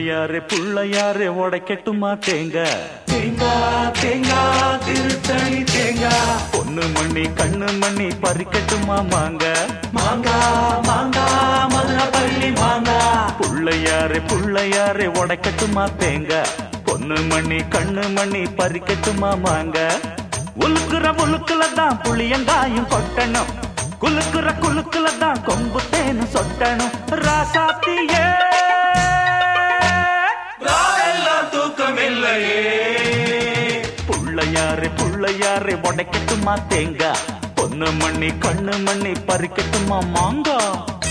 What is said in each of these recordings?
புள்ளையாரே புள்ளையாரே உடைக்கட்டுமா தேங்காய் தேங்காய் தேங்காய் திருத்தணி தேங்காய் பொண்ணு மணி கண்ணு மணி பறிக்கட்டுமா மாங்காய் மாங்காய் மாங்காய் மதுரப்பள்ளி மாங்காய் புள்ளையாரே புள்ளையாரே உடைக்கட்டுமா தேங்காய் பொண்ணு மணி கண்ணு மணி பறிக்கட்டுமா மாங்காய் உலுக்குற உலுக்குல தான் புளியங்காயும் கொட்டணும் குலுக்குற குலுக்குல தான் கொம்பு தேனு சொட்டணும் ராசாத்தியே ராவெல்லாம் தூக்கமில்லையே புள்ளையாரே புள்ளையாரே உடைக்கட்டுமா தேங்காய் பொண்ணு மணி கண்ணு மணி பறிக்கட்டுமா மாங்காய்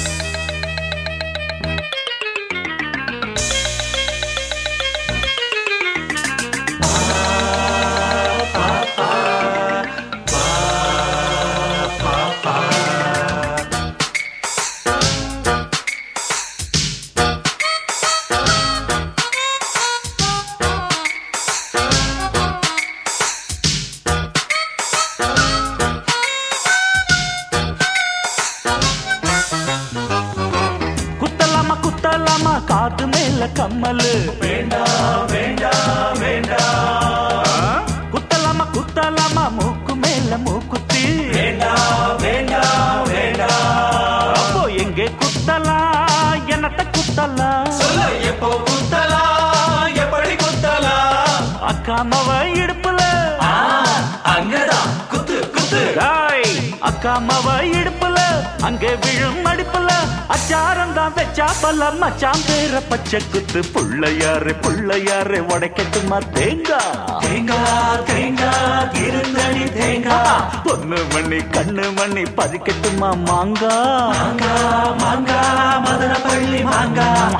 குத்தலாமா காது மேல கம்மலு வேண்டாம் வேண்டாம் வேண்டாம் குத்தலாமா மூக்கு மேல மூக்குத்தி வேண்டாம் வேண்டாம் வேண்டாம் அப்போ எங்கே குத்தலாம் என்னத்த குத்தலாம் சொல்ல எப்போ குத்தலாம் எப்படி குத்தலாம் அக்காமவ இடுப்புல அங்கதான் குத்து குத்து அக்காமவ இடுப்புல அங்கே விழும் அடிப்புல அச்சாரம் தான் வச்சா பல மச்சான் பேர பச்சை குத்து புள்ளையாரே புள்ளையாரே உடைக்கட்டுமா தேங்காய் தேங்காய் தேங்காய் திருந்தணி தேங்காய் பொண்ணு மணி கண்ணு மணி பறிக்கட்டுமா மாங்காய் மாங்காய் மாங்காய் மதுரப்பள்ளி மாங்காய்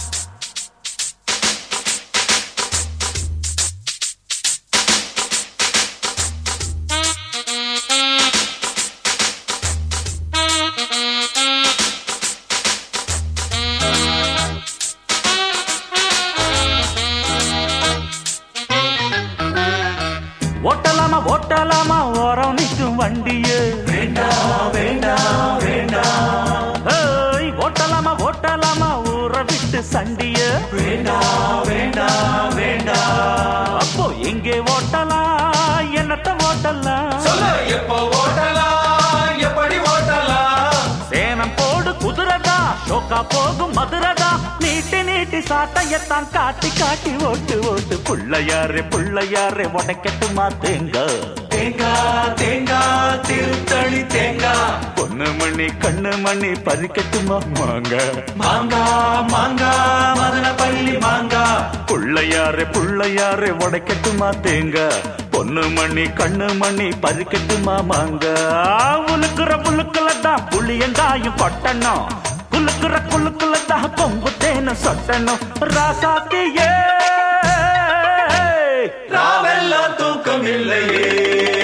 ஓட்டலாமா ஓரம் நிற்கும் வண்டியே வேண்டாம் வேண்டாம் வேண்டாம் ஓட்டலாமா ஊற விட்டு சண்டிய வேண்டாம் வேண்டாம் வேண்டாம் அப்போ எங்கே ஓட்டலாம் என்னத்த ஓட்டலாம் சொல்ல எப்போ ஓட்டலாம் எப்படி ஓட்டலாம் சேனம் போடு குதிரதா ஷோக்கா போகும் மதுரதா நீட்டி நீட்டி சாட்டையத்தான் காட்டி காட்டி ஓட்டு ஓட்டு புள்ளையாரே புள்ளையாரே உடைக்கட்டுமா தேங்காய் தேங்காய் தேங்காய் திருத்தணி தேங்காய் பொண்ணு மணி கண்ணு மணி பறிக்கட்டுமா மாங்காய் மாங்காய் மாங்காய் மதுரப்பள்ளி மாங்காய் புள்ளையாரே புள்ளையாரே உடைக்கட்டுமா தேங்காய் பொண்ணு மணி கண்ணு மணி பறிக்கட்டுமா மாங்காய் உலுக்குற புலுக்குல தான் புளியங்காயும் கொட்டணும் குலுக்குற குலுக்குல தான் கொம்பு தேனு சொட்டணும் ராசாத்தியே ராவெல்லாம் தூக்கம் இல்லையே